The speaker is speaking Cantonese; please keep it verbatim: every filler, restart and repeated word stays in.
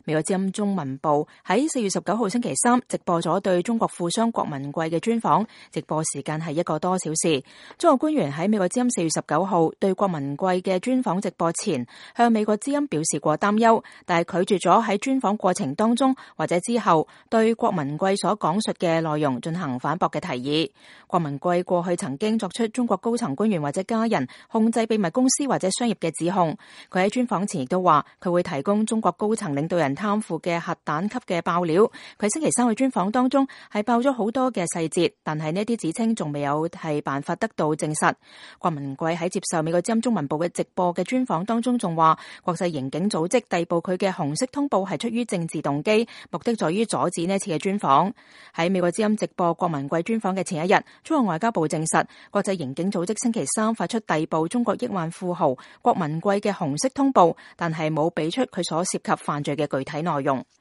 美國之音中文部喺四月十九號星期三直播咗對中國富商郭文貴嘅專訪，直播時間係一個多小時。中國官員喺美國之音四月十九號對郭文貴嘅專訪直播前，向美國之音表示過擔憂，但係拒絕咗喺專訪過程當中或者之後對郭文貴所講述嘅內容進行反駁嘅提議。郭文貴過去曾經作出中國高層官員或者家人控制秘密公司或者商業嘅指控。佢喺專訪前亦都話佢會提供中國高層領導人貪腐嘅核彈級嘅爆料。佢星期三嘅專訪當中係爆咗好多嘅細節，但係呢啲指稱仲未有係辦法得到證實。郭文貴喺接受美國之音中文部嘅直播嘅專訪當中仲話，國際刑警組織逮捕佢嘅紅色通報係出於政治動機，目的在於阻止呢次嘅專訪。喺美國之音直播郭文貴專訪嘅前一日，中國外交部證實，國際刑警組織星期三發出逮捕中國億萬富豪郭文貴嘅紅色通報，但係冇俾出佢所涉及犯罪嘅具體內容。